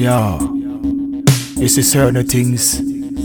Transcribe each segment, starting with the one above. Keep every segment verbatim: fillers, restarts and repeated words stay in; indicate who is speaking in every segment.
Speaker 1: Yeah, you see certain things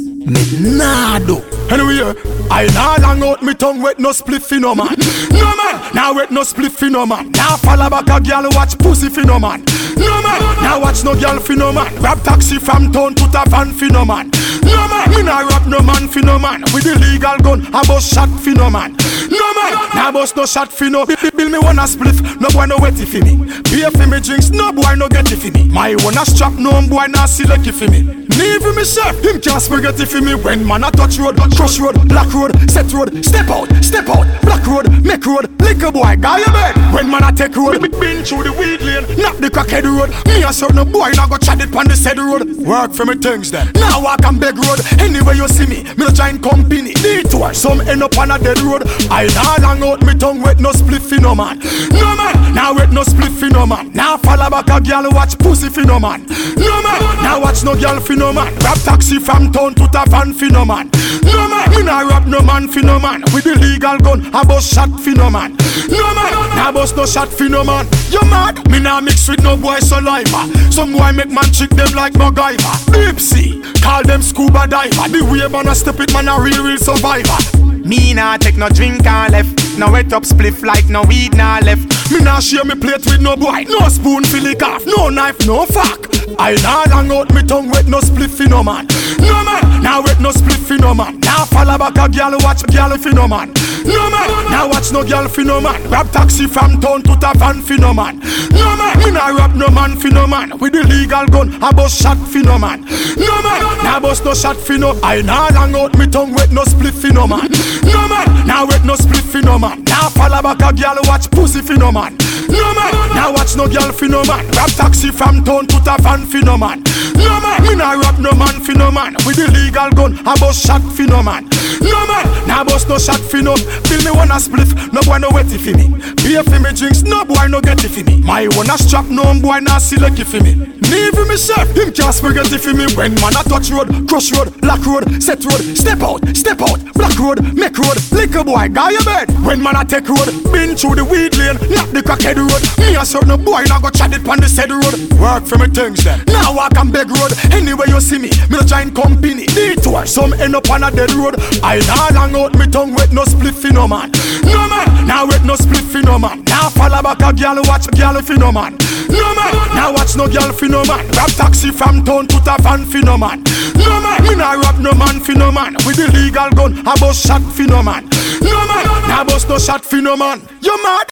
Speaker 1: me nah do. Anyway, I nah long out me tongue wet no split fi no man. No man, now wet no split fi no man. Now follow back a girl watch pussy fi no man. No man, now watch no girl fi no man. Grab taxi from town to the van fi no man. No man, me nah rap no man fi no man. With the legal gun, I bust shot fi no man. No man, now bust no shot fi no. Bill me wanna spliff, no boy no wetty fi me. Pay fi me drinks, no boy no get it fi me. My wanna strap, no boy nah select it fi me. Leave me chef, him can't spaghetti fi me. When man a touch road, cross road, black road, set road, step out, step out, black road, make road, liquor boy, guy your bed. When man a take road, been through the weed lane, not the crackhead road. Me a certain boy now go chat it pon the said road. Work for me things then. Now walk on beg road, anywhere you see me, me no join company. Detour, some end up on a dead road. I nah long out me tongue wet no split fi no man. No man, now wet no split fi no man. Now follow back a girl watch pussy fi no man. No man, now watch no girl fi no man. Grab taxi from town to the van fi no man. No man, me nah rap no man fi no man. With the legal gun, I bust shot fi no man. No man, nah bust no shot fi no man. You mad? Me nah mix with no boy saliva. Some boy make man trick them like MacGyver. Deep sea, call them scuba diver. The way man a step it, man a real real survivor.
Speaker 2: Me nah take no drink and left. No wet up spliff like no weed nah left.
Speaker 1: Me nah share me plate with no boy. No spoon fill it off, no knife, no fork. I nah long out me tongue wet no split fi no man. No man, now wet no split fi no man. Now follow back a girl watch girl fi no man. No man, now watch no girl fi no man. Grab taxi from town to the van fi no man. No man, me nah rap no man fi no man. With the legal gun, I bust shot fi no man. No man, now bust no shot fi no. I nah long out me tongue wet no split fi no man. No man, now wet no split fi no man. Now follow back a girl watch pussy fi no man. No man, now watch no girl fi no man. Grab taxi from town to the van fi no man. No man, me nah rap no man fi no man. With the legal gun, I bust shot fi no man. No man, now bust no shot fi no. Feel me wanna spliff, no boy no wetty fi me. Pay fi me drinks, no boy no get it fi me. My wanna strap, no boy nah select it fi me. Leave me chef, him can't spaghetti fi me. When man a touch road, cross road, black road, set road, step out, step out, black road, make road, liquor boy, guy your bed. When man a take road, been through the weed lane, not the crackhead road. Me a certain boy now go chat it pon the said road. Work for me things then. Now walk on beg road, anywhere you see me, me no join company. Detour, some end up on a dead road. I nah long out me tongue wet no split fi no man. No man, now wet no split fi no man. Now follow back a girl watch girl fi no man. No man, now watch no girl fi no man. Grab taxi from town to the van fi no man. No man, me nah rap no man fi no man. With the legal gun, I bust shot fi no man. No man, now bust no shot fi no man. You mad?